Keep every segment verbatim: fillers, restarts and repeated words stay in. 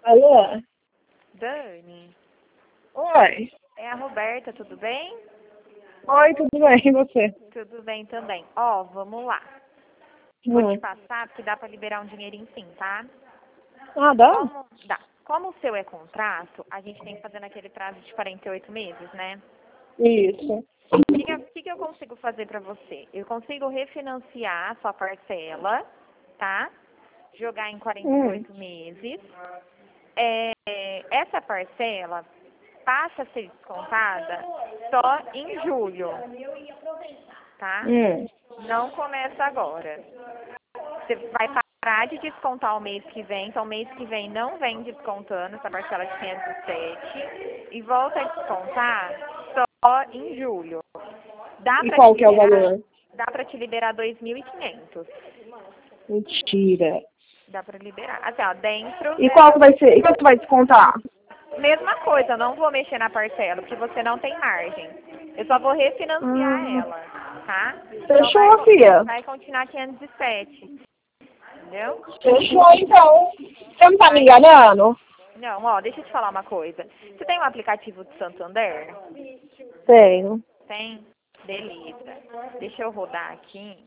Alô? Dani, Oi. é a Roberta, tudo bem? Oi, tudo bem? E você? Tudo bem também. Ó, vamos lá. Vou te Hum. passar, porque dá pra liberar um dinheirinho sim, tá? Ah, dá? Como, dá. Como o seu é contrato, a gente tem que fazer naquele prazo de quarenta e oito meses, né? Isso. O que, que, eu- que que eu consigo fazer pra você? Eu consigo refinanciar a sua parcela, tá? Jogar em quarenta e Hum. oito meses. É, essa parcela passa a ser descontada só em julho, tá? Hum. Não começa agora. Você vai parar de descontar o mês que vem, então o mês que vem não vem descontando essa parcela de quinhentos e sete e volta a descontar só em julho. Dá E pra te qual que é o liberar, valor? dá pra te liberar dois mil e quinhentos. Mentira. Dá pra liberar. Assim, ó, dentro E qual que dessa vai ser? E quanto vai descontar? mesma coisa, eu não vou mexer na parcela, porque você não tem margem. Eu só vou refinanciar Hum. ela, tá? Então vai, Fechou, co- filha. vai continuar quinhentos e sete, entendeu? Fechou, então. Você não tá me Aí, enganando? não, ó, deixa eu te falar uma coisa. Você tem um aplicativo do Santander? Tenho. Tem? Beleza. Deixa eu rodar aqui.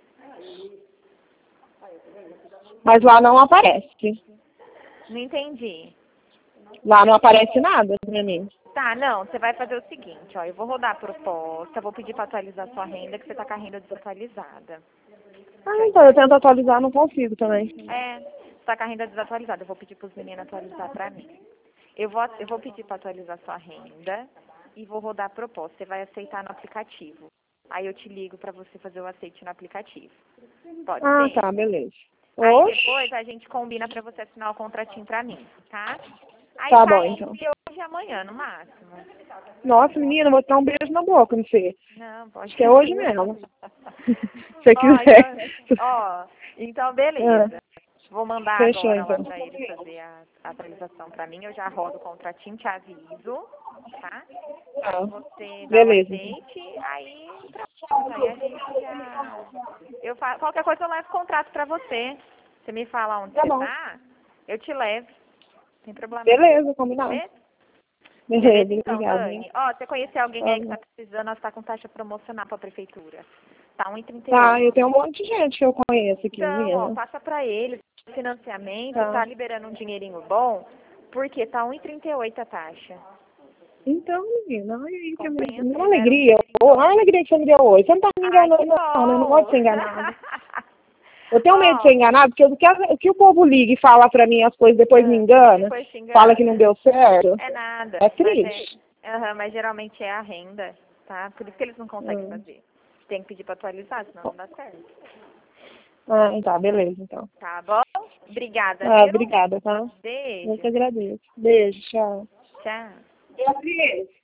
Mas lá não aparece. Não entendi. Lá não aparece nada pra mim. Tá, não, você vai fazer o seguinte, ó, eu vou rodar a proposta, vou pedir pra atualizar sua renda, que você tá com a renda desatualizada. Ah, então eu tento atualizar, não consigo também. É, você tá com a renda desatualizada, eu vou pedir pros meninos atualizar pra mim. Eu vou, eu vou pedir pra atualizar sua renda e vou rodar a proposta, você vai aceitar no aplicativo. Aí eu te ligo pra você fazer o aceite no aplicativo. Pode Ah, ser? tá, beleza. Aí Oxe. depois a gente combina pra você assinar o contratinho pra mim, tá? Aí Tá bom, sai então. entre hoje e amanhã, no máximo. Nossa, menina, eu vou te dar um beijo na boca, não sei. Não, pode Acho que é hoje mesmo. Se você Ó, quiser. então, ó, então Ah, beleza. Vou mandar fechou, agora lá então. pra eles fazer a, a atualização pra mim. Eu já rodo o contratinho, te aviso, tá? Tá. Você dá o Beleza, então. aceite, aí pronto. Aí a gente já. Eu fa... Qualquer coisa eu levo o contrato pra você. Você me fala onde Tá você bom. tá, eu te levo. Sem problema não. Beleza, combinado. Beleza? Beleza, Beleza, então, obrigada. Dani. Ó, você conhecer alguém Tá aí que tá bom. precisando, nós tá com taxa promocional pra prefeitura. Tá um e trinta e Tá, eu oito. tenho um monte de gente que eu conheço aqui, Então, ó, menina. passa pra eles. Financiamento Tá. tá liberando um dinheirinho bom, porque tá um e trinta e oito a taxa. Então, menina, ai, que alegria. Compensa, Uma libera um alegria. dinheirinho Ô, bom. a alegria que você me deu hoje. Você não tá me Ai, enganando, que não, né? Eu não gosto de bom! ser enganada. Eu tenho medo de ser Ó, enganado, porque o que, a- o que o povo liga e fala pra mim as coisas depois me ah, engana, depois te fala que não engana. deu certo, É nada, é mas é. triste. Aham, mas geralmente é a renda, tá? Por isso que eles não conseguem Hum. fazer. Tem que pedir pra atualizar, senão não dá certo. Ah, tá, beleza, então. Tá bom? Obrigada, Ah, viu? obrigada, tá? Eu Beijo. que agradeço. Beijo, tchau. Tchau. Beatriz.